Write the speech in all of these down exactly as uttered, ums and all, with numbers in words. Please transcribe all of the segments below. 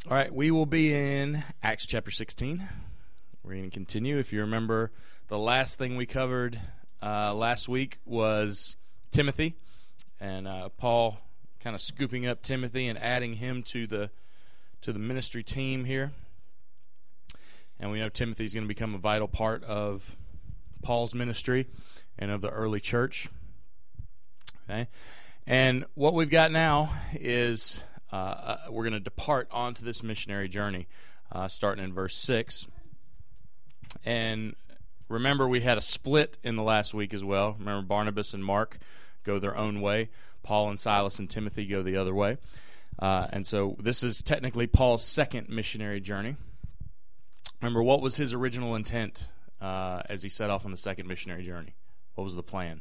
All right, we will be in Acts chapter sixteen. We're going to continue. If you remember, the last thing we covered uh, last week was Timothy, and uh, Paul kind of scooping up Timothy and adding him to the to the ministry team here. And we know Timothy's going to become a vital part of Paul's ministry and of the early church. Okay, and what we've got now is uh, uh, we're going to depart onto this missionary journey, uh, starting in verse six. And remember, we had a split in the last week as well. Remember, Barnabas and Mark go their own way. Paul and Silas and Timothy go the other way. Uh, and so this is technically Paul's second missionary journey. Remember, what was his original intent uh, as he set off on the second missionary journey? What was the plan?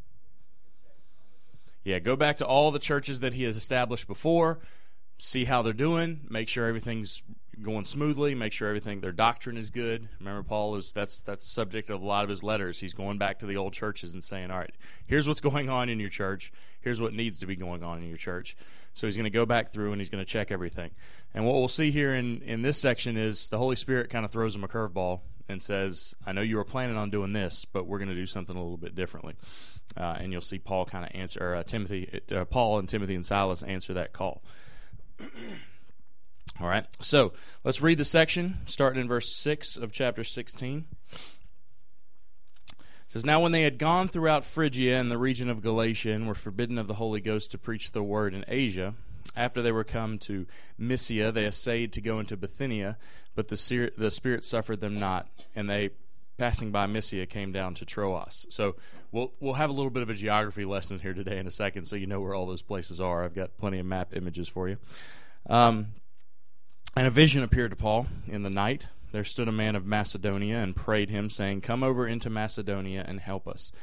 Yeah, go back to all the churches that he has established before, see how they're doing, make sure everything's going smoothly, make sure everything, their doctrine is good. Remember, Paul is that's that's the subject of a lot of his letters. He's going back to the old churches and saying, all right, here's what's going on in your church. Here's what needs to be going on in your church. So he's going to go back through and he's going to check everything. And what we'll see here in, in this section is the Holy Spirit kind of throws him a curveball and says, I know you were planning on doing this, but we're going to do something a little bit differently. Uh, and you'll see Paul kind of answer, or uh, Timothy, uh, Paul and Timothy and Silas answer that call. All right, so let's read the section, starting in verse six of chapter sixteen. It says, Now when they had gone throughout Phrygia and the region of Galatia and were forbidden of the Holy Ghost to preach the word in Asia, after they were come to Mysia, they essayed to go into Bithynia, but the, the Spirit suffered them not, and they, passing by Mysia, came down to Troas. So we'll we'll have a little bit of a geography lesson here today in a second, so you know where all those places are. I've got plenty of map images for you. Um, and a vision appeared to Paul in the night. There stood a man of Macedonia and prayed him, saying, Come over into Macedonia and help us.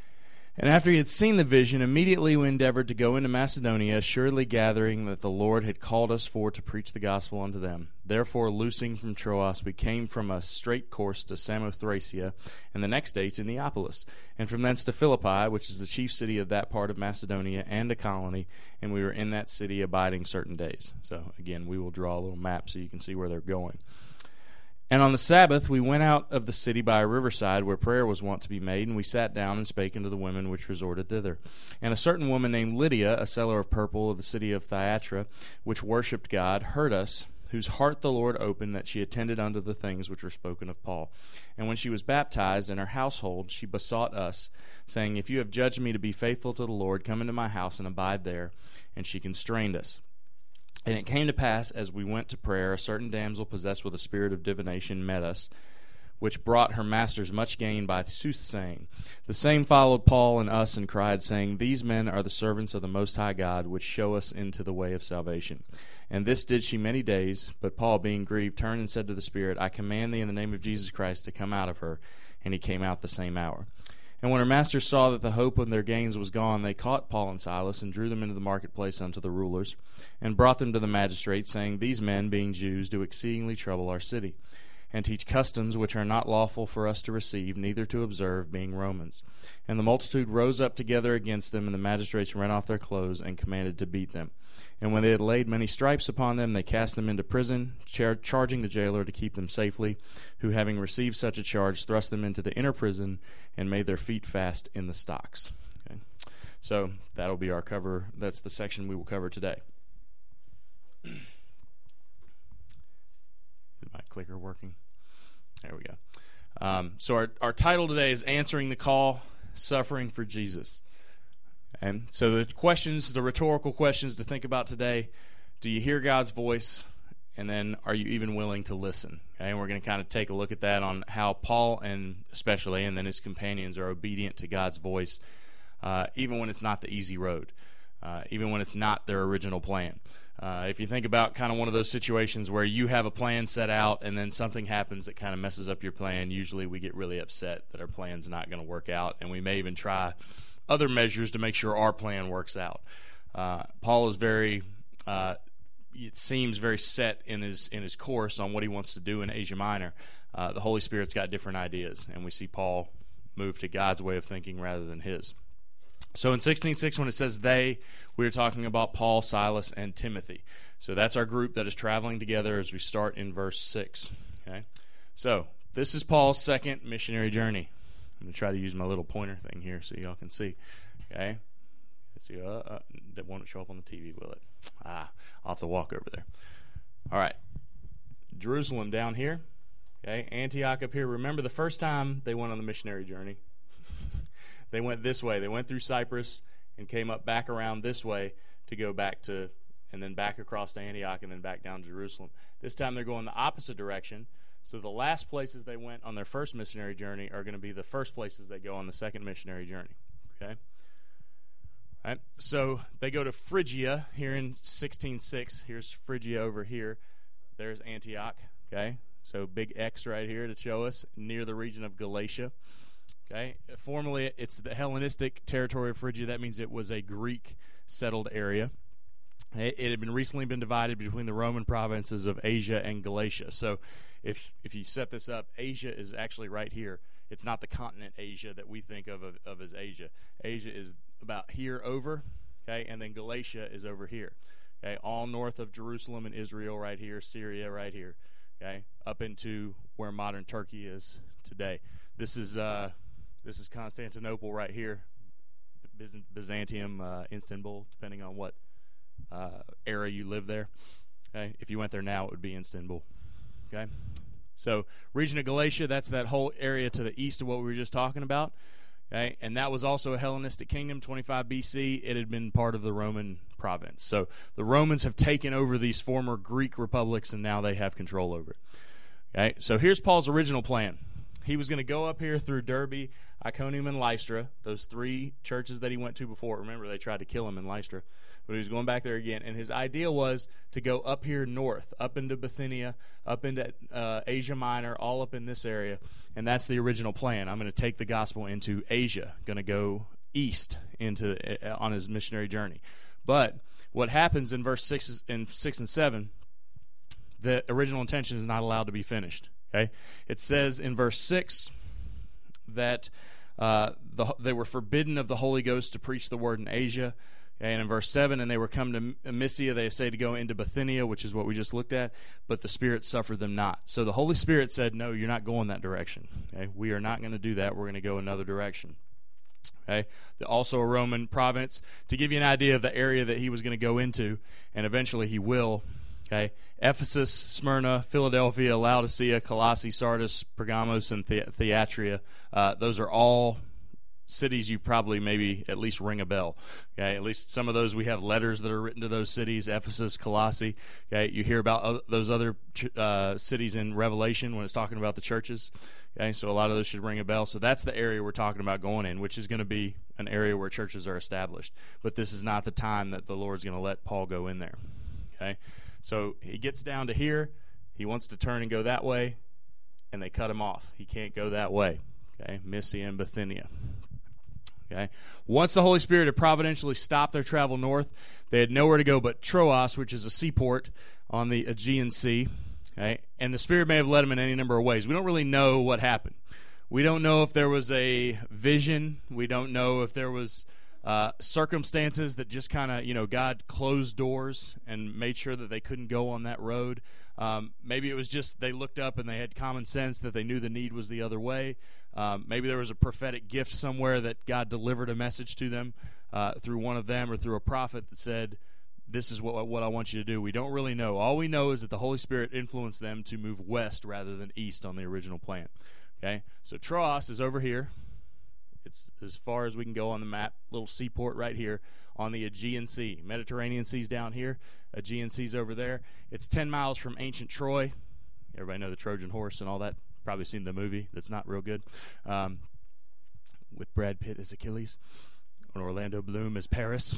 And after he had seen the vision, immediately we endeavored to go into Macedonia, assuredly gathering that the Lord had called us for to preach the gospel unto them. Therefore, loosing from Troas, we came from a straight course to Samothracia, and the next day to Neapolis, and from thence to Philippi, which is the chief city of that part of Macedonia, and a colony, and we were in that city abiding certain days. So, again, we will draw a little map so you can see where they're going. And on the Sabbath we went out of the city by a riverside where prayer was wont to be made, and we sat down and spake unto the women which resorted thither. And a certain woman named Lydia, a seller of purple of the city of Thyatira, which worshipped God, heard us, whose heart the Lord opened, that she attended unto the things which were spoken of Paul. And when she was baptized in her household, she besought us, saying, If you have judged me to be faithful to the Lord, come into my house and abide there. And she constrained us. And it came to pass, as we went to prayer, a certain damsel possessed with a spirit of divination met us, which brought her masters much gain by soothsaying. The same followed Paul and us, and cried, saying, These men are the servants of the Most High God, which show us into the way of salvation. And this did she many days. But Paul, being grieved, turned and said to the spirit, I command thee in the name of Jesus Christ to come out of her. And he came out the same hour. And when her masters saw that the hope of their gains was gone, they caught Paul and Silas, and drew them into the marketplace unto the rulers, and brought them to the magistrates, saying, These men, being Jews, do exceedingly trouble our city, and teach customs which are not lawful for us to receive, neither to observe, being Romans. And the multitude rose up together against them, and the magistrates rent off their clothes, and commanded to beat them. And when they had laid many stripes upon them, they cast them into prison, char- charging the jailer to keep them safely, who, having received such a charge, thrust them into the inner prison, and made their feet fast in the stocks. Okay. So that'll be our cover. That's the section we will cover today. Is my clicker working? There we go. Um, so our, our title today is Answering the Call, Suffering for Jesus. And so the questions, the rhetorical questions to think about today: do you hear God's voice? And then, are you even willing to listen? Okay, and we're going to kind of take a look at that on how Paul, and especially, and then his companions, are obedient to God's voice, uh, even when it's not the easy road, uh, even when it's not their original plan. Uh, if you think about kind of one of those situations where you have a plan set out and then something happens that kind of messes up your plan, usually we get really upset that our plan's not going to work out, and we may even try other measures to make sure our plan works out. Uh, Paul is very, uh, it seems very set in his in his course on what he wants to do in Asia Minor. Uh, the Holy Spirit's got different ideas, and we see Paul move to God's way of thinking rather than his. So in sixteen six, when it says they, we're talking about Paul, Silas, and Timothy. So that's our group that is traveling together as we start in verse six. Okay. So this is Paul's second missionary journey. I'm going to try to use my little pointer thing here so y'all can see. Okay. Let's see. Uh, uh, that won't show up on the T V, will it? Ah, I'll have to walk over there. All right. Jerusalem down here. Okay. Antioch up here. Remember the first time they went on the missionary journey? They went this way. They went through Cyprus and came up back around this way to go back to, and then back across to Antioch and then back down to Jerusalem. This time they're going the opposite direction. So the last places they went on their first missionary journey are going to be the first places they go on the second missionary journey. Okay? All right. So they go to Phrygia here in sixteen six. Here's Phrygia over here. There's Antioch. Okay? So big X right here to show us near the region of Galatia. Okay, formerly it's the Hellenistic territory of Phrygia. That means it was a Greek settled area. It, it had been recently been divided between the Roman provinces of Asia and Galatia. So if if you set this up, Asia is actually right here. It's not the continent Asia that we think of, of, of as Asia. Asia is about here over, okay, and then Galatia is over here. Okay, all north of Jerusalem and Israel right here, Syria right here, okay, up into where modern Turkey is today. This is uh This is Constantinople right here, Byz- Byzantium, uh, Istanbul, depending on what uh, era you live there. Okay, if you went there now, it would be Istanbul. Okay, so region of Galatia, that's that whole area to the east of what we were just talking about. Okay, and that was also a Hellenistic kingdom, twenty-five B C. It had been part of the Roman province. So the Romans have taken over these former Greek republics, and now they have control over it. Okay, so here's Paul's original plan. He was going to go up here through Derbe, Iconium, and Lystra, those three churches that he went to before. Remember, they tried to kill him in Lystra, but he was going back there again. And his idea was to go up here north, up into Bithynia, up into uh, Asia Minor, all up in this area. And that's the original plan. I'm going to take the gospel into Asia, going to go east into uh, on his missionary journey. But what happens in verse six, is, in six and seven, the original intention is not allowed to be finished. Okay, it says in verse six that uh, the, they were forbidden of the Holy Ghost to preach the word in Asia. Okay, and in verse seven, and they were come to Mysia, they say to go into Bithynia, which is what we just looked at, but the Spirit suffered them not. So the Holy Spirit said, no, you're not going that direction. Okay, we are not going to do that. We're going to go another direction. Okay, also a Roman province. To give you an idea of the area that he was going to go into, and eventually he will. Okay, Ephesus, Smyrna, Philadelphia, Laodicea, Colossae, Sardis, Pergamos, and the- Thyatira. Uh, those are all cities you probably maybe at least ring a bell. Okay, at least some of those we have letters that are written to those cities. Ephesus, Colossae. Okay, you hear about other, those other ch- uh, cities in Revelation when it's talking about the churches. Okay, so a lot of those should ring a bell. So that's the area we're talking about going in, which is going to be an area where churches are established. But this is not the time that the Lord's going to let Paul go in there. Okay. So he gets down to here. He wants to turn and go that way, and they cut him off. He can't go that way. Okay, Mysia and Bithynia. Okay. Once the Holy Spirit had providentially stopped their travel north, they had nowhere to go but Troas, which is a seaport on the Aegean Sea. Okay, and the Spirit may have led them in any number of ways. We don't really know what happened. We don't know if there was a vision. We don't know if there was Uh, circumstances that just kind of, you know, God closed doors and made sure that they couldn't go on that road. Um, maybe it was just they looked up and they had common sense that they knew the need was the other way. Um, maybe there was a prophetic gift somewhere that God delivered a message to them uh, through one of them or through a prophet that said, this is what, what I want you to do. We don't really know. All we know is that the Holy Spirit influenced them to move west rather than east on the original plan. Okay, so Troas is over here. It's as far as we can go on the map, little seaport right here on the Aegean Sea. Mediterranean Sea's down here. Aegean Sea's over there. It's ten miles from ancient Troy. Everybody know the Trojan horse and all that. Probably seen the movie that's not real good. Um, with Brad Pitt as Achilles and Orlando Bloom as Paris.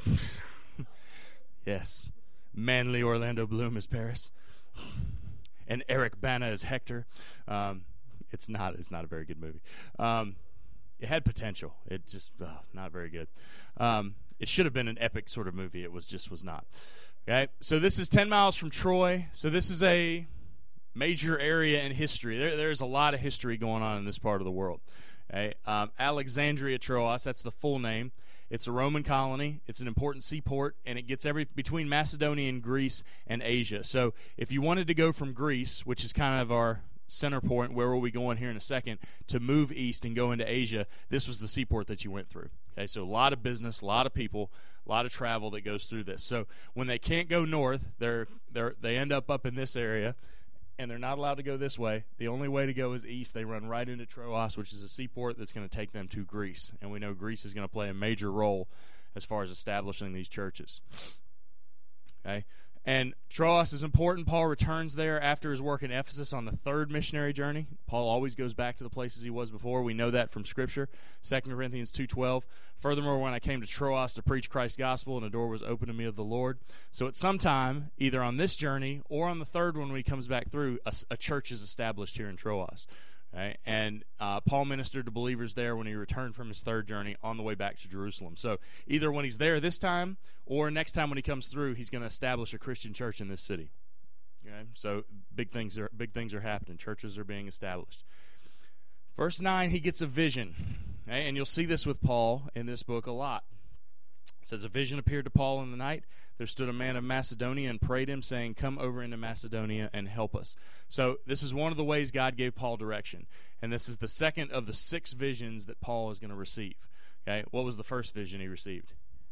Yes. Manly Orlando Bloom as Paris. And Eric Bana as Hector. Um, it's not, it's not a very good movie. Um, It had potential. It just uh, not very good. Um, it should have been an epic sort of movie. It was just was not. Okay, so this is ten miles from Troy. So this is a major area in history. There, there's a lot of history going on in this part of the world. Okay, um, Alexandria Troas. That's the full name. It's a Roman colony. It's an important seaport, and it gets every between Macedonia and Greece and Asia. So if you wanted to go from Greece, which is kind of our center point, where will we go in here in a second, to move east and go into Asia, this was the seaport that you went through. Okay, so a lot of business, a lot of people, a lot of travel that goes through this. So when they can't go north, they're they're they end up up in this area, and they're not allowed to go this way. The only way to go is east. They run right into Troas, which is a seaport that's going to take them to Greece, and we know Greece is going to play a major role as far as establishing these churches. Okay. And Troas is important. Paul returns there after his work in Ephesus on the third missionary journey. Paul always goes back to the places he was before. We know that from Scripture, Second Corinthians two twelve. Furthermore, when I came to Troas to preach Christ's gospel, and a door was opened to me of the Lord. So at some time, either on this journey or on the third one when he comes back through, a, a church is established here in Troas. Okay? And uh, Paul ministered to believers there when he returned from his third journey on the way back to Jerusalem. So either when he's there this time or next time when he comes through, he's going to establish a Christian church in this city. Okay? So big things are big things are happening. Churches are being established. Verse nine, he gets a vision. Okay? And you'll see this with Paul in this book a lot. It says, a vision appeared to Paul in the night. There stood a man of Macedonia and prayed him, saying, come over into Macedonia and help us. So this is one of the ways God gave Paul direction. And this is the second of the six visions that Paul is going to receive. Okay, what was the first vision he received?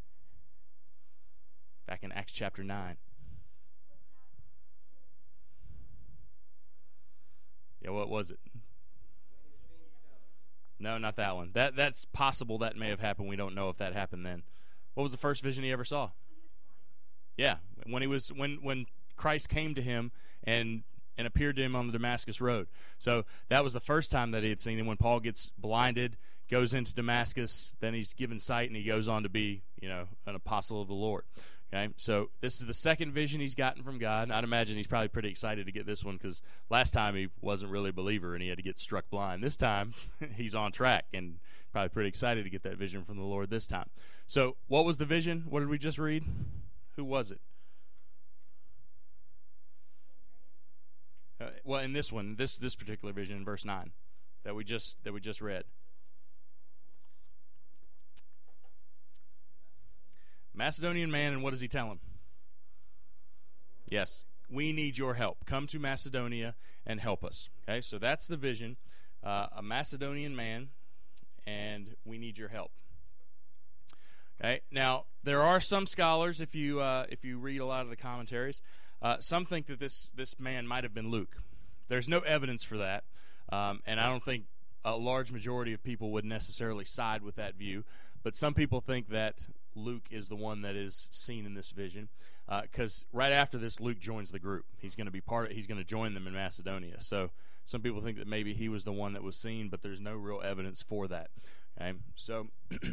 Back in Acts chapter nine. Yeah, what was it? No, not that one. That That's possible that may have happened. We don't know if that happened then. What was the first vision he ever saw? Yeah, when he was when when Christ came to him and and appeared to him on the Damascus road. So that was the first time that he had seen him. When Paul gets blinded, goes into Damascus, then he's given sight, and he goes on to be, you know, an apostle of the Lord. Okay, so this is the second vision he's gotten from God. I'd imagine he's probably pretty excited to get this one because last time he wasn't really a believer and he had to get struck blind. This time he's on track and probably pretty excited to get that vision from the Lord this time. So what was the vision? What did we just read? Who was it? Uh, well, in this one, this this particular vision in verse nine that we just that we just read. Macedonian man, and what does he tell him? Yes, we need your help. Come to Macedonia and help us. Okay, so that's the vision. Uh, a Macedonian man, and we need your help. Okay, now there are some scholars, if you uh, if you read a lot of the commentaries, uh, some think that this this man might have been Luke. There's no evidence for that, um, and I don't think a large majority of people would necessarily side with that view. But some people think that Luke is the one that is seen in this vision, because uh, right after this, Luke joins the group. He's going to be part of. He's going to join them in Macedonia. So some people think that maybe he was the one that was seen, but there's no real evidence for that. Okay, so.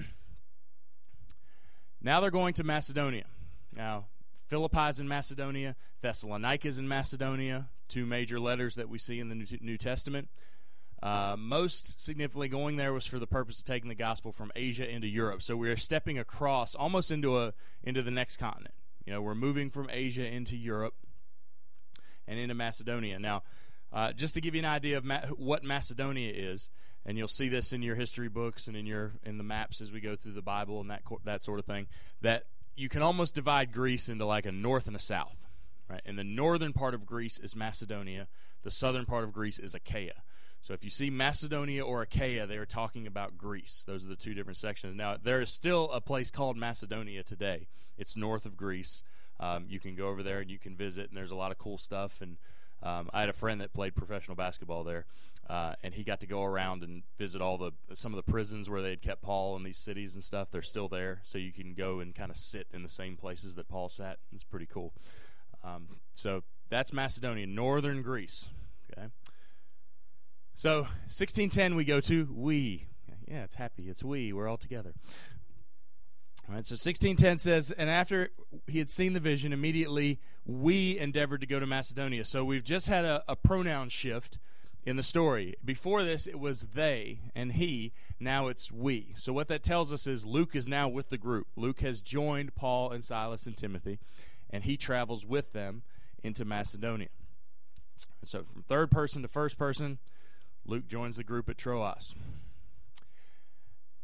Now they're going to Macedonia. Now, Philippi's in Macedonia, Thessalonica's in Macedonia, two major letters that we see in the New Testament. Uh, most significantly, going there was for the purpose of taking the gospel from Asia into Europe. So we are stepping across almost into a into the next continent. You know, we're moving from Asia into Europe and into Macedonia. Now, uh, just to give you an idea of Ma- what Macedonia is, and you'll see this in your history books and in your in the maps as we go through the Bible and that that sort of thing, that you can almost divide Greece into like a north and a south. Right? And the northern part of Greece is Macedonia. The southern part of Greece is Achaia. So if you see Macedonia or Achaia, they are talking about Greece. Those are the two different sections. Now, there is still a place called Macedonia today. It's north of Greece. Um, you can go over there and you can visit, and there's a lot of cool stuff. And um, I had a friend that played professional basketball there, uh, and he got to go around and visit all the some of the prisons where they had kept Paul in these cities and stuff. They're still there, so you can go and kind of sit in the same places that Paul sat. It's pretty cool. Um, so that's Macedonia, northern Greece. Okay. So sixteen ten we go to we. Yeah, it's happy. It's we. We're all together. All right, so sixteen ten says, and after he had seen the vision, immediately we endeavored to go to Macedonia. So we've just had a, a pronoun shift in the story. Before this, it was they and he. Now it's we. So what that tells us is Luke is now with the group. Luke has joined Paul and Silas and Timothy, and he travels with them into Macedonia. So from third person to first person, Luke joins the group at Troas.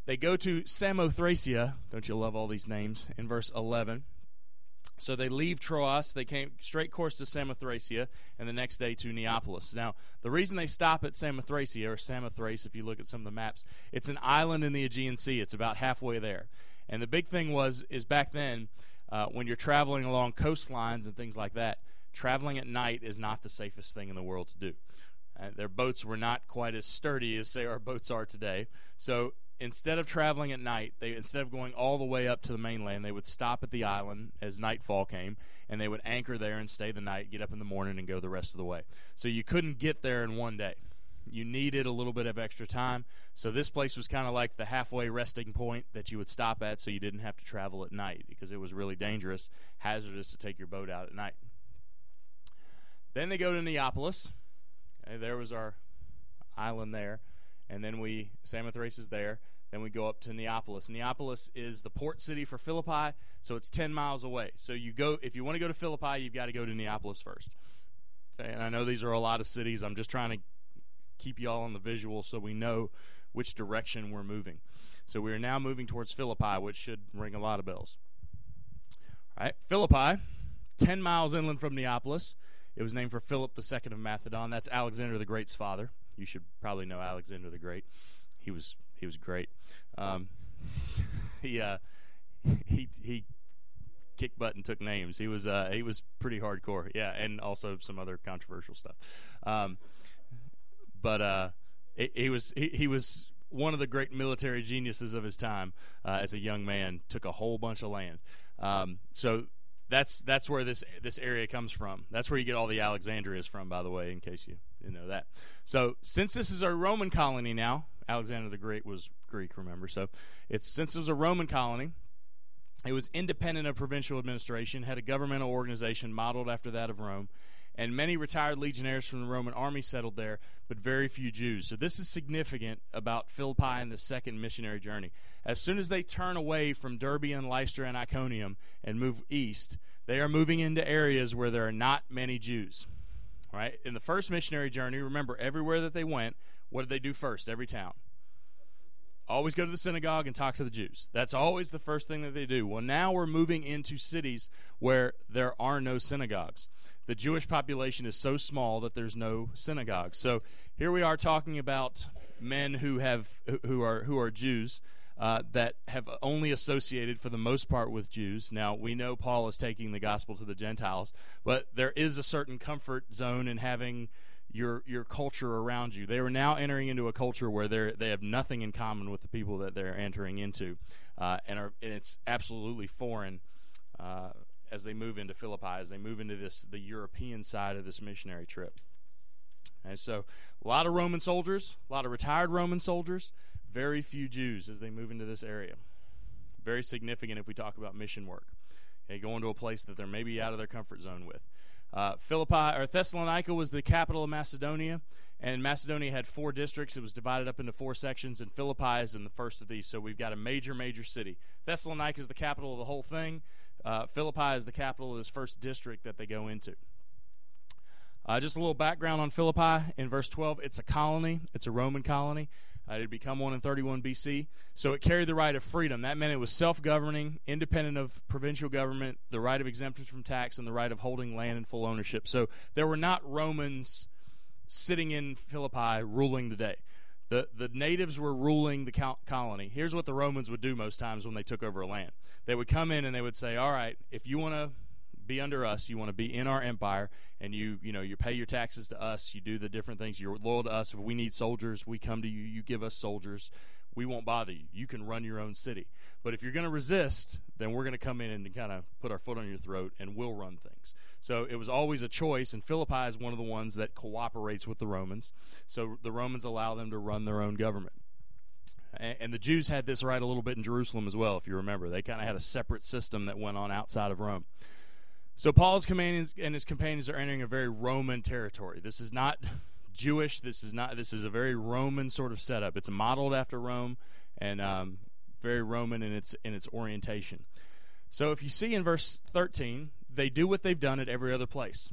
they go to Samothracia. Don't you love all these names? In verse eleven. So they leave Troas, they came straight course to Samothracia, and the next day to Neapolis. Now, the reason they stop at Samothracia, or Samothrace, if you look at some of the maps, it's an island in the Aegean Sea. It's about halfway there. And the big thing was, is back then, uh, when you're traveling along coastlines and things like that, traveling at night is not the safest thing in the world to do. Uh, their boats were not quite as sturdy as, say, our boats are today. So instead of traveling at night, they instead of going all the way up to the mainland, they would stop at the island as nightfall came, and they would anchor there and stay the night, get up in the morning, and go the rest of the way. So you couldn't get there in one day. You needed a little bit of extra time. So this place was kind of like the halfway resting point that you would stop at so you didn't have to travel at night, because it was really dangerous, hazardous to take your boat out at night. Then they go to Neapolis. And there was our island there. And then we, Samothrace is there. Then we go up to Neapolis. Neapolis is the port city for Philippi, so it's ten miles away. So you go, if you want to go to Philippi, you've got to go to Neapolis first. Okay, and I know these are a lot of cities. I'm just trying to keep you all on the visual so we know which direction we're moving. So we are now moving towards Philippi, which should ring a lot of bells. All right, Philippi, ten miles inland from Neapolis. It was named for Philip the Second of Macedon. That's Alexander the Great's father. You should probably know Alexander the Great. He was he was great. Um, he uh, he he kicked butt and took names. He was uh, he was pretty hardcore. Yeah, and also some other controversial stuff. Um, but uh, he, he was he, he was one of the great military geniuses of his time. Uh, as a young man, took a whole bunch of land. Um, so. That's that's where this this area comes from. That's where you get all the Alexandrias from, by the way, in case you didn't know that. So since this is a Roman colony now, Alexander the Great was Greek, remember? So it's since it was a Roman colony, it was independent of provincial administration, had a governmental organization modeled after that of Rome, and many retired legionnaires from the Roman army settled there, but very few Jews. So this is significant about Philippi and the second missionary journey. As soon as they turn away from Derbe and Lystra and Iconium and move east, they are moving into areas where there are not many Jews. All right? In the first missionary journey, remember, everywhere that they went, what did they do first, every town? Always go to the synagogue and talk to the Jews. That's always the first thing that they do. Well, now we're moving into cities where there are no synagogues. The Jewish population is so small that there's no synagogue. So here we are talking about men who have who are who are Jews uh, that have only associated for the most part with Jews. Now we know Paul is taking the gospel to the Gentiles, but there is a certain comfort zone in having your your culture around you. They are now entering into a culture where they they have nothing in common with the people that they're entering into, uh, and are and it's absolutely foreign uh, as they move into Philippi, as they move into this the European side of this missionary trip. And so, a lot of Roman soldiers, a lot of retired Roman soldiers, very few Jews as they move into this area. Very significant if we talk about mission work. Okay, going to a place that they're maybe out of their comfort zone with. Uh, Philippi or Thessalonica was the capital of Macedonia, and Macedonia had four districts. It was divided up into four sections, and Philippi is in the first of these. So we've got a major, major city. Thessalonica is the capital of the whole thing. Uh, Philippi is the capital of this first district that they go into. Uh, just a little background on Philippi. In verse twelve, it's a colony. It's a Roman colony. Uh, it had become one in thirty-one B C. So it carried the right of freedom. That meant it was self-governing, independent of provincial government, the right of exemptions from tax, and the right of holding land in full ownership. So there were not Romans sitting in Philippi ruling the day. The, the natives were ruling the col- colony. Here's what the Romans would do most times when they took over a land. They would come in and they would say, all right, if you want to be under us, you want to be in our empire, and you you know you pay your taxes to us, you do the different things, you're loyal to us. If we need soldiers, we come to you, you give us soldiers, we won't bother you, you can run your own city. But if you're going to resist, then we're going to come in and kind of put our foot on your throat, and we'll run things. So it was always a choice, and Philippi is one of the ones that cooperates with the Romans, so the Romans allow them to run their own government. And the Jews had this right a little bit in Jerusalem as well, if you remember. They kind of had a separate system that went on outside of Rome. So Paul's companions and his companions are entering a very Roman territory. This is not Jewish. This is not. This is a very Roman sort of setup. It's modeled after Rome, and um, very Roman in its in its orientation. So if you see in verse thirteen, they do what they've done at every other place.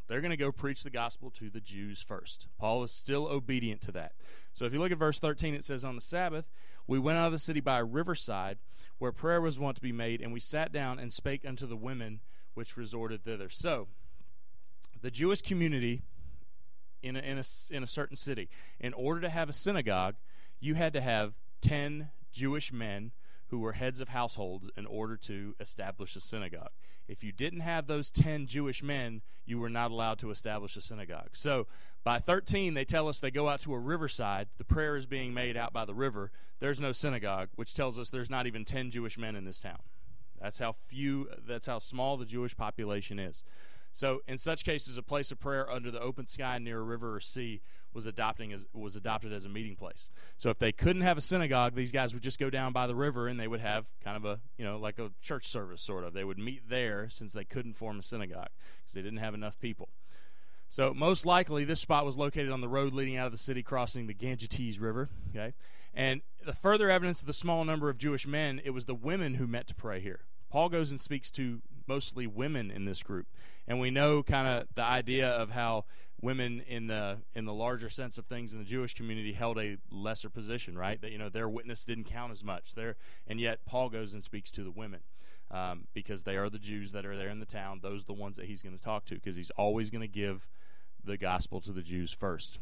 They're going to go preach the gospel to the Jews first. Paul is still obedient to that. So if you look at verse thirteen, it says, on the Sabbath, we went out of the city by a riverside where prayer was wont to be made, and we sat down and spake unto the women which resorted thither. So the Jewish community in a, in a, in a certain city, in order to have a synagogue, you had to have ten Jewish men who were heads of households in order to establish a synagogue. If you didn't have those ten Jewish men, you were not allowed to establish a synagogue. So by thirteen, they tell us they go out to a riverside. The prayer is being made out by the river. There's no synagogue, which tells us there's not even ten Jewish men in this town. That's how few, that's how small the Jewish population is. So in such cases, a place of prayer under the open sky near a river or sea was adopting as was adopted as a meeting place. So if they couldn't have a synagogue, these guys would just go down by the river and they would have kind of a, you know, like a church service sort of. They would meet there since they couldn't form a synagogue because they didn't have enough people. So most likely this spot was located on the road leading out of the city crossing the Ganges River, okay? And the further evidence of the small number of Jewish men, it was the women who met to pray here. Paul goes and speaks to mostly women in this group. And we know kind of the idea of how women in the in the larger sense of things in the Jewish community held a lesser position, right? That, you know, their witness didn't count as much. There, and yet Paul goes and speaks to the women um, because they are the Jews that are there in the town. Those are the ones that he's going to talk to because he's always going to give the gospel to the Jews first.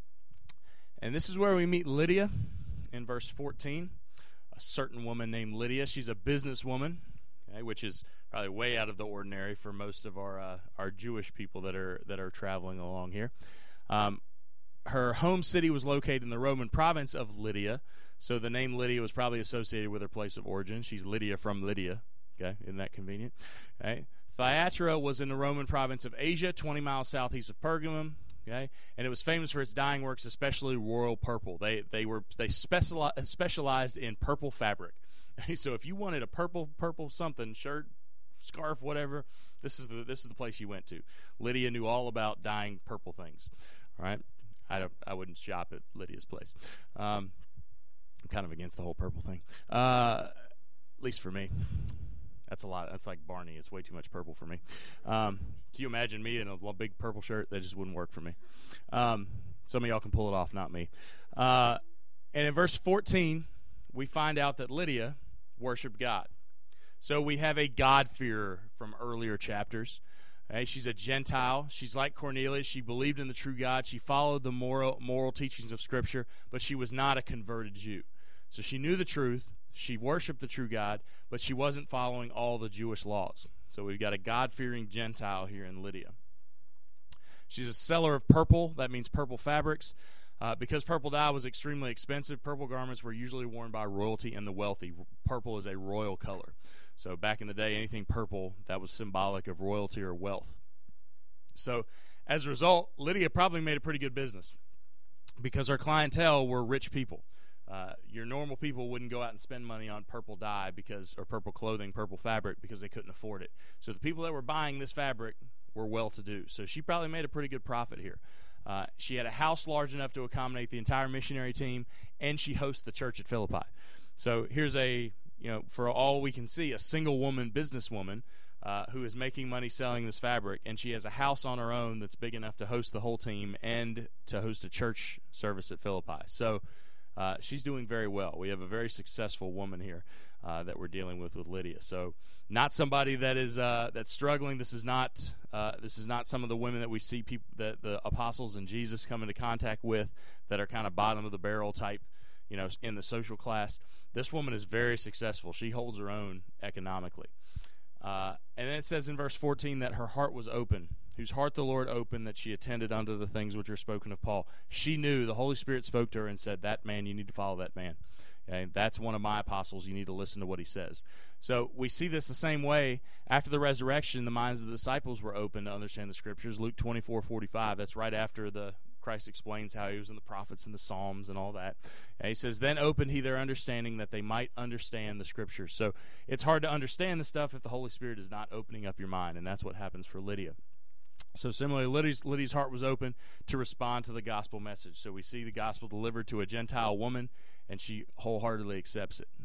And this is where we meet Lydia in verse fourteen, a certain woman named Lydia. She's a businesswoman, okay, which is probably way out of the ordinary for most of our uh, our Jewish people that are that are traveling along here. Um, her home city was located in the Roman province of Lydia, so the name Lydia was probably associated with her place of origin. She's Lydia from Lydia. Okay, isn't that convenient? Okay. Thyatira was in the Roman province of Asia, twenty miles southeast of Pergamum. Okay, and it was famous for its dyeing works, especially royal purple. They they were they speciali- specialized in purple fabric. So if you wanted a purple purple something shirt, scarf, whatever, this is the this is the place you went to. Lydia knew all about dyeing purple things. All right, I don't, I wouldn't shop at Lydia's place. Um, I'm kind of against the whole purple thing, uh, at least for me. That's a lot. That's like Barney. It's way too much purple for me. Um, can you imagine me in a big purple shirt? That just wouldn't work for me. Um, some of y'all can pull it off, not me. Uh, and in verse fourteen, we find out that Lydia worshiped God. So we have a God-fearer from earlier chapters. Okay, she's a Gentile. She's like Cornelius. She believed in the true God. She followed the moral moral teachings of Scripture, but she was not a converted Jew. So she knew the truth. She worshiped the true God, but she wasn't following all the Jewish laws. So we've got a God-fearing Gentile here in Lydia. She's a seller of purple. That means purple fabrics. Uh, because purple dye was extremely expensive, purple garments were usually worn by royalty and the wealthy. Purple is a royal color. So back in the day, anything purple, that was symbolic of royalty or wealth. So as a result, Lydia probably made a pretty good business because her clientele were rich people. Uh, your normal people wouldn't go out and spend money on purple dye because, or purple clothing, purple fabric, because they couldn't afford it. So the people that were buying this fabric were well-to-do. So she probably made a pretty good profit here. Uh, she had a house large enough to accommodate the entire missionary team, and she hosts the church at Philippi. So here's a, you know, for all we can see, a single woman businesswoman uh, who is making money selling this fabric, and she has a house on her own that's big enough to host the whole team and to host a church service at Philippi. So Uh, she's doing very well. We have a very successful woman here uh, that we're dealing with with Lydia. So, not somebody that is uh, that's struggling. This is not uh, this is not some of the women that we see people that the apostles and Jesus come into contact with that are kind of bottom of the barrel type, you know, in the social class. This woman is very successful. She holds her own economically. Uh, and then it says in verse fourteen that her heart was open, whose heart the Lord opened, that she attended unto the things which are spoken of Paul. She knew, the Holy Spirit spoke to her and said, that man, you need to follow that man. Okay? That's one of my apostles. You need to listen to what he says. So we see this the same way. After the resurrection, the minds of the disciples were open to understand the Scriptures. Luke twenty-four forty-five, that's right after the Christ explains how he was in the prophets and the Psalms and all that. And he says, then opened he their understanding that they might understand the Scriptures. So it's hard to understand the stuff if the Holy Spirit is not opening up your mind, and that's what happens for Lydia. So similarly, Lydia's, Lydia's heart was open to respond to the gospel message. So we see the gospel delivered to a Gentile woman, and she wholeheartedly accepts it.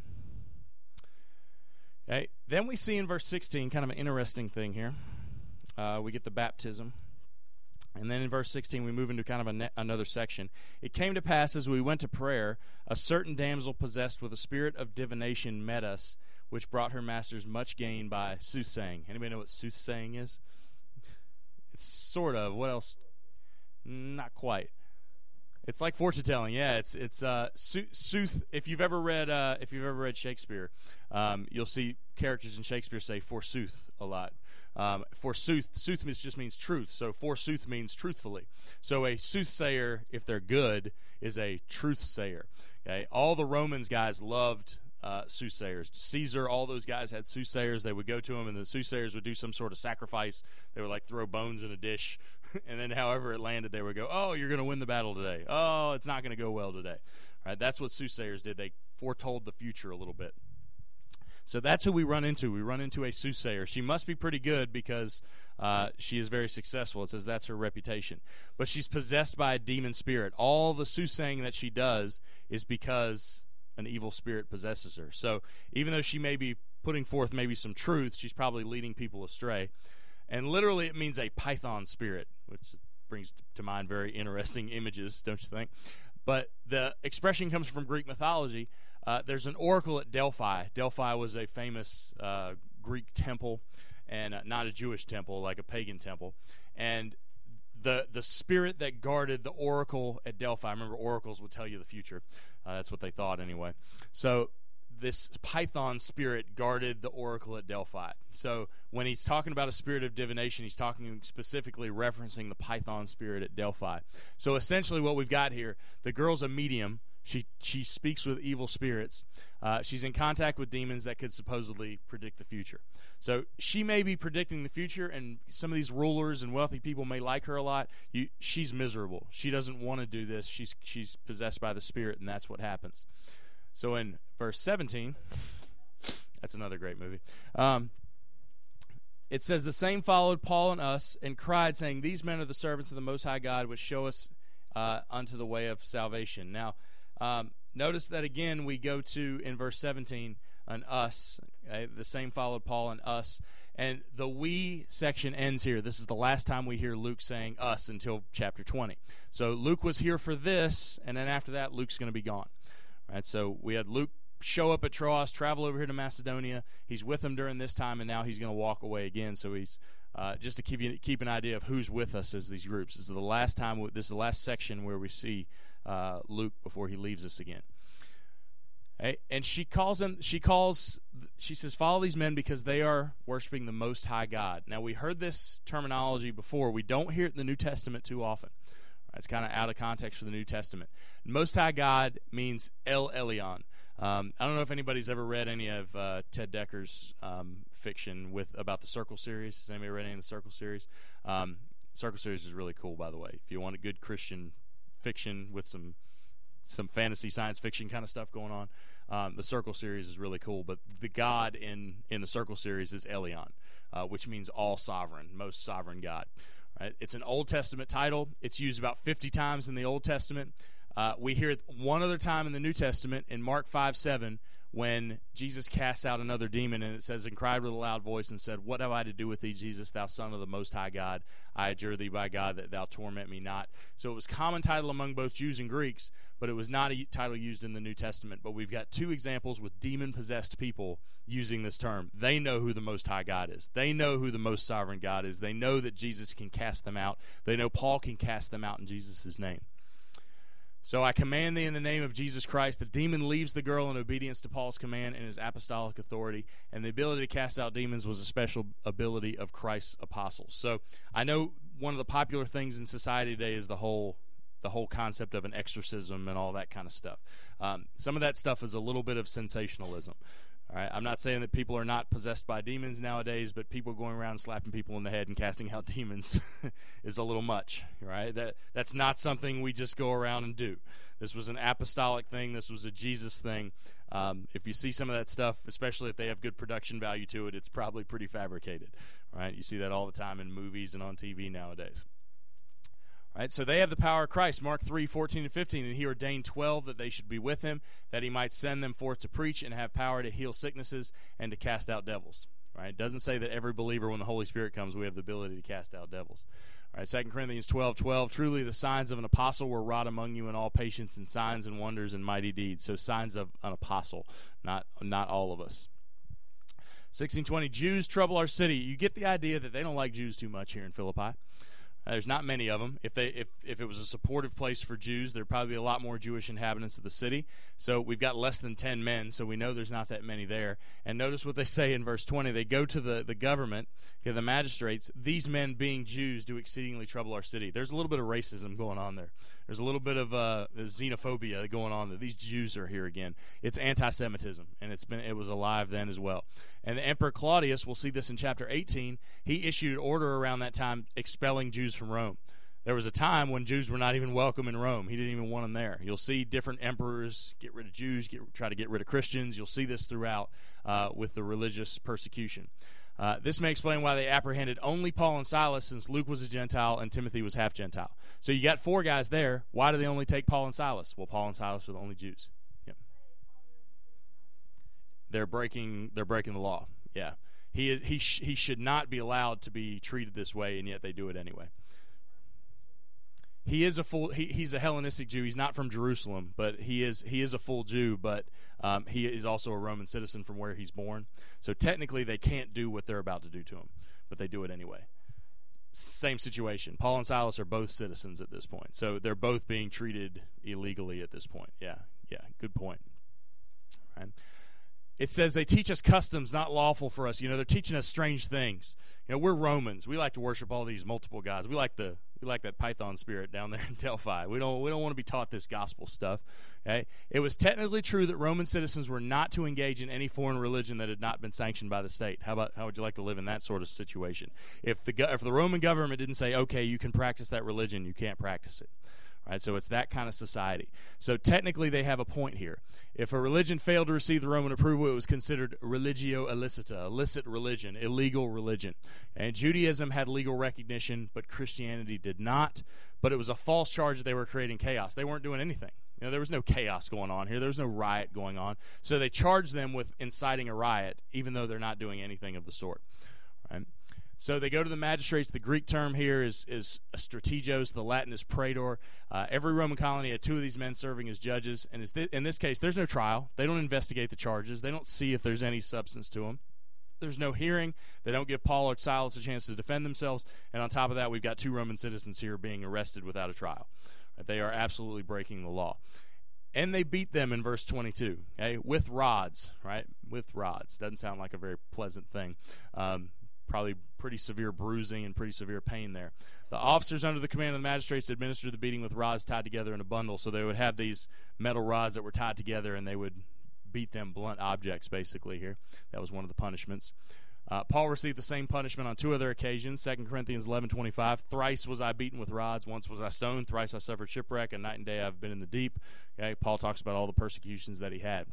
Okay. Then we see in verse sixteen kind of an interesting thing here. Uh, we get the baptism. And then in verse sixteen, we move into kind of a ne- another section. It came to pass as we went to prayer, a certain damsel possessed with a spirit of divination met us, which brought her masters much gain by soothsaying. Anybody know what soothsaying is? It's sort of. What else? Not quite. It's like fortune telling. Yeah, it's it's uh, sooth. If you've ever read uh, if you've ever read Shakespeare, um, you'll see characters in Shakespeare say forsooth a lot. Um, forsooth, sooth just means truth. So forsooth means truthfully. So a soothsayer, if they're good, is a truthsayer. Okay, all the Romans guys loved uh, soothsayers. Caesar, all those guys had soothsayers. They would go to him, and the soothsayers would do some sort of sacrifice. They would like throw bones in a dish, and then however it landed, they would go, "Oh, you're going to win the battle today. Oh, it's not going to go well today." All right, that's what soothsayers did. They foretold the future a little bit. So that's who we run into. We run into a soothsayer. She must be pretty good because uh, she is very successful. It says that's her reputation. But she's possessed by a demon spirit. All the soothsaying that she does is because an evil spirit possesses her. So even though she may be putting forth maybe some truth, she's probably leading people astray. And literally it means a python spirit, which brings to mind very interesting images, don't you think? But the expression comes from Greek mythology. Uh, there's an oracle at Delphi. Delphi was a famous uh, Greek temple, and uh, not a Jewish temple, like a pagan temple. And the the spirit that guarded the oracle at Delphi, remember oracles would tell you the future. Uh, that's what they thought anyway. So this python spirit guarded the oracle at Delphi. So when he's talking about a spirit of divination, he's talking specifically referencing the python spirit at Delphi. So essentially what we've got here, the girl's a medium. She she speaks with evil spirits. Uh, she's in contact with demons that could supposedly predict the future. So she may be predicting the future, and some of these rulers and wealthy people may like her a lot. You, she's miserable. She doesn't want to do this. She's she's possessed by the spirit, and that's what happens. So in verse seventeen, that's another great movie. Um, it says, "The same followed Paul and us, and cried, saying, These men are the servants of the Most High God, which show us uh, unto the way of salvation." Now, Um, notice that again we go to, in verse seventeen, an us. Okay? The same followed Paul and us. And the we section ends here. This is the last time we hear Luke saying us until chapter twenty. So Luke was here for this, and then after that, Luke's going to be gone. All right, so we had Luke show up at Troas, travel over here to Macedonia. He's with them during this time, and now he's going to walk away again. So he's uh, just to keep you keep an idea of who's with us as these groups. This is the last time. This is the last section where we see uh, Luke before he leaves us again. Okay? And she calls him. She calls. She says, "Follow these men because they are worshiping the Most High God." Now we heard this terminology before. We don't hear it in the New Testament too often. It's kind of out of context for the New Testament. Most High God means El Elyon. Um, I don't know if anybody's ever read any of uh, Ted Decker's um, fiction with about the Circle series. Has anybody read any of the Circle series? Um, Circle series is really cool, by the way. If you want a good Christian fiction with some some fantasy science fiction kind of stuff going on, um, the Circle series is really cool. But the God in, in the Circle series is Elyon, uh, which means all sovereign, most sovereign God. Right? It's an Old Testament title. It's used about fifty times in the Old Testament. Uh, we hear it one other time in the New Testament in Mark five seven when Jesus casts out another demon, and it says, "And cried with a loud voice and said, What have I to do with thee, Jesus, thou Son of the Most High God? I adjure thee by God that thou torment me not." So it was a common title among both Jews and Greeks, but it was not a title used in the New Testament. But we've got two examples with demon-possessed people using this term. They know who the Most High God is. They know who the most sovereign God is. They know that Jesus can cast them out. They know Paul can cast them out in Jesus' name. "So I command thee in the name of Jesus Christ." The demon leaves the girl in obedience to Paul's command and his apostolic authority. And the ability to cast out demons was a special ability of Christ's apostles. So I know one of the popular things in society today is the whole the whole concept of an exorcism and all that kind of stuff. Um, some of that stuff is a little bit of sensationalism. All right, I'm not saying that people are not possessed by demons nowadays, but people going around slapping people in the head and casting out demons is a little much, right? That that's not something we just go around and do. This was an apostolic thing. This was a Jesus thing. Um, if you see some of that stuff, especially if they have good production value to it, it's probably pretty fabricated, right? You see that all the time in movies and on T V nowadays. Right, so they have the power of Christ, Mark three, fourteen and fifteen, and he ordained twelve that they should be with him, that he might send them forth to preach and have power to heal sicknesses and to cast out devils. Right? It doesn't say that every believer, when the Holy Spirit comes, we have the ability to cast out devils. All right, Second Corinthians twelve twelve, truly the signs of an apostle were wrought among you in all patience and signs and wonders and mighty deeds. So signs of an apostle, not not all of us. sixteen twenty, Jews trouble our city. You get the idea that they don't like Jews too much here in Philippi. Uh, there's not many of them. If they if, if it was a supportive place for Jews, there'd probably be a lot more Jewish inhabitants of the city. So we've got less than ten men, so we know there's not that many there. And notice what they say in verse twenty. They go to the, the government, okay, the magistrates, these men being Jews do exceedingly trouble our city. There's a little bit of racism going on there. There's a little bit of uh, xenophobia going on there. These Jews are here again. It's anti-Semitism, and it's been it was alive then as well. And the Emperor Claudius, we'll see this in chapter eighteen, he issued an order around that time expelling Jews from Rome. There was a time when Jews were not even welcome in Rome. He didn't even want them there. You'll see different emperors get rid of Jews, get, try to get rid of Christians. You'll see this throughout uh, with the religious persecution. Uh, this may explain why they apprehended only Paul and Silas, since Luke was a Gentile and Timothy was half Gentile. So you got four guys there. Why do they only take Paul and Silas? Well, Paul and Silas are the only Jews. Yep. They're breaking. They're breaking the law. Yeah, he is. He sh- he should not be allowed to be treated this way, and yet they do it anyway. He is a full. He, he's a Hellenistic Jew. He's not from Jerusalem, but he is. He is a full Jew. But um, he is also a Roman citizen from where he's born. So technically, they can't do what they're about to do to him, but they do it anyway. Same situation. Paul and Silas are both citizens at this point, so they're both being treated illegally at this point. Yeah, yeah. Good point. Right. It says they teach us customs not lawful for us. You know, they're teaching us strange things. You know, we're Romans. We like to worship all these multiple gods. We like the we like that Python spirit down there in Delphi. We don't we don't want to be taught this gospel stuff. Okay? It was technically true that Roman citizens were not to engage in any foreign religion that had not been sanctioned by the state. How about how would you like to live in that sort of situation? If the if the Roman government didn't say, okay, you can practice that religion, you can't practice it. Right, so it's that kind of society. So technically they have a point here. If a religion failed to receive the Roman approval, it was considered religio illicita, illicit religion, illegal religion. And Judaism had legal recognition, but Christianity did not. But it was a false charge that they were creating chaos. They weren't doing anything. You know, there was no chaos going on here. There was no riot going on. So they charged them with inciting a riot, even though they're not doing anything of the sort. Right? So they go to the magistrates. The Greek term here is, is strategos. The Latin is praetor. Uh, every Roman colony had two of these men serving as judges. And th- in this case, there's no trial. They don't investigate the charges. They don't see if there's any substance to them. There's no hearing. They don't give Paul or Silas a chance to defend themselves. And on top of that, we've got two Roman citizens here being arrested without a trial. Right? They are absolutely breaking the law. And they beat them in verse twenty-two, okay, with rods, right? With rods. Doesn't sound like a very pleasant thing. Um, probably pretty severe bruising and pretty severe pain there. The officers under the command of the magistrates administered the beating with rods tied together in a bundle. So they would have these metal rods that were tied together, and they would beat them blunt objects, basically, here. That was one of the punishments. Uh, Paul received the same punishment on two other occasions. Second Corinthians eleven twenty-five, thrice was I beaten with rods, once was I stoned, thrice I suffered shipwreck, and night and day I've been in the deep. Okay, Paul talks about all the persecutions that he had.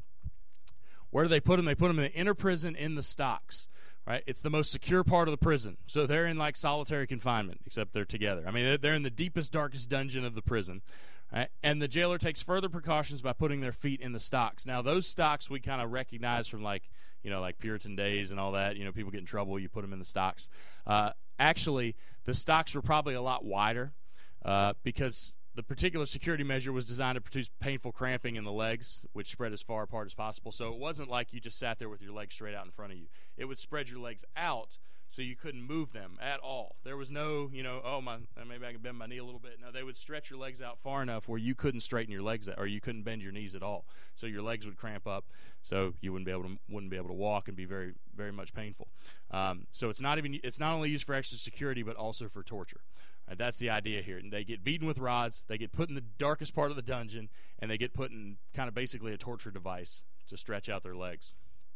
Where do they put him? They put him in the inner prison in the stocks. Right? It's the most secure part of the prison. So they're in like solitary confinement, except they're together. I mean, they're in the deepest, darkest dungeon of the prison. Right? And the jailer takes further precautions by putting their feet in the stocks. Now, those stocks we kind of recognize from like, you know, like Puritan days and all that. You know, people get in trouble, you put them in the stocks. Uh, actually, the stocks were probably a lot wider uh, because the particular security measure was designed to produce painful cramping in the legs, which spread as far apart as possible. So it wasn't like you just sat there with your legs straight out in front of you. It would spread your legs out so you couldn't move them at all. There was no, you know, oh, my, maybe I can bend my knee a little bit. No, they would stretch your legs out far enough where you couldn't straighten your legs out, or you couldn't bend your knees at all. So your legs would cramp up, so you wouldn't be able to wouldn't be able to walk and be very, very much painful. Um, so it's not even it's not only used for extra security, but also for torture. Right, that's the idea here. And they get beaten with rods, they get put in the darkest part of the dungeon, and they get put in kind of basically a torture device to stretch out their legs.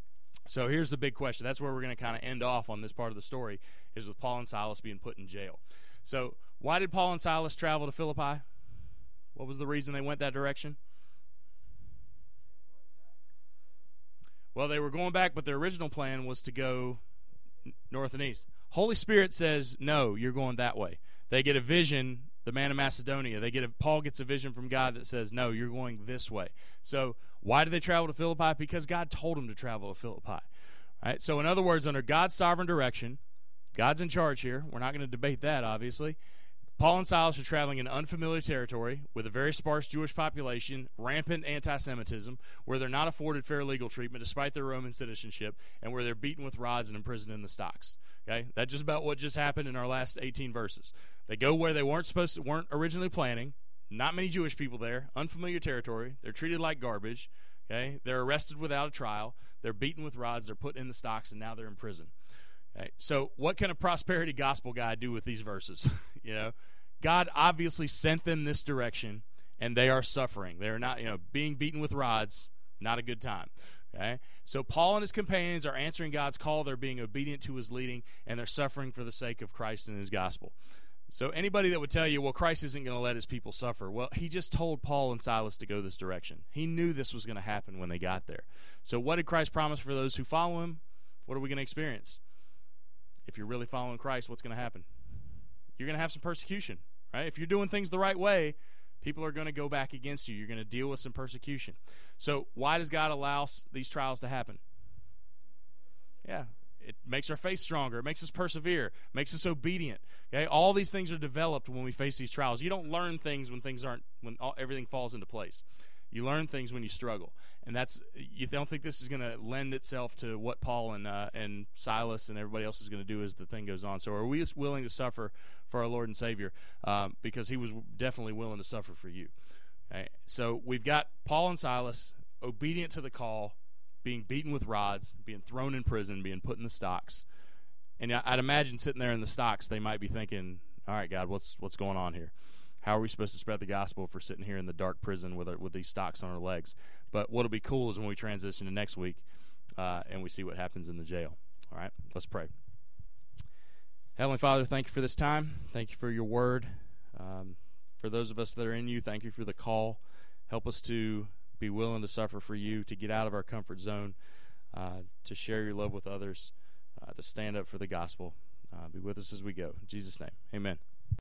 So here's the big question. That's where we're going to kind of end off on this part of the story, is with Paul and Silas being put in jail. So why did Paul and Silas travel to Philippi? What was the reason they went that direction? Well, they were going back, but their original plan was to go north and east. Holy Spirit says, no, you're going that way. They get a vision, the man of Macedonia. They get a, Paul gets a vision from God that says, no, you're going this way. So why did they travel to Philippi? Because God told them to travel to Philippi. All right? So in other words, under God's sovereign direction, God's in charge here. We're not going to debate that, obviously. Paul and Silas are traveling in unfamiliar territory with a very sparse Jewish population, rampant anti-Semitism, where they're not afforded fair legal treatment despite their Roman citizenship, and where they're beaten with rods and imprisoned in the stocks. Okay, that's just about what just happened in our last eighteen verses. They go where they weren't supposed to, weren't originally planning. Not many Jewish people there, unfamiliar territory. They're treated like garbage. Okay, they're arrested without a trial. They're beaten with rods. They're put in the stocks, and now they're in prison. Okay, so what can a prosperity gospel guy do with these verses? You know, God obviously sent them this direction, and they are suffering. They are not, you know, being beaten with rods. Not a good time. Okay, so Paul and his companions are answering God's call. They're being obedient to his leading, and they're suffering for the sake of Christ and his gospel. So anybody that would tell you, well, Christ isn't going to let his people suffer, well, he just told Paul and Silas to go this direction. He knew this was going to happen when they got there. So what did Christ promise for those who follow him? What are we going to experience? If you're really following Christ, what's going to happen? You're going to have some persecution, right? If you're doing things the right way, people are going to go back against you. You're going to deal with some persecution. So why does God allow these trials to happen? Yeah. It makes our faith stronger. It makes us persevere. It makes us obedient. Okay, all these things are developed when we face these trials. You don't learn things when things aren't when all, everything falls into place. You learn things when you struggle, and that's you don't think this is going to lend itself to what Paul and uh, and Silas and everybody else is going to do as the thing goes on. So, are we willing to suffer for our Lord and Savior? Um, because He was definitely willing to suffer for you. Okay? So we've got Paul and Silas obedient to the call, being beaten with rods, being thrown in prison, being put in the stocks. And I'd imagine sitting there in the stocks, they might be thinking, all right, God, what's what's going on here? How are we supposed to spread the gospel if we're sitting here in the dark prison with our, with these stocks on our legs? But what'll be cool is when we transition to next week uh, and we see what happens in the jail. All right, let's pray. Heavenly Father, thank you for this time. Thank you for your word. Um, for those of us that are in you, thank you for the call. Help us to be willing to suffer for you, to get out of our comfort zone, uh, to share your love with others, uh, to stand up for the gospel. Uh, be with us as we go. In Jesus' name, amen.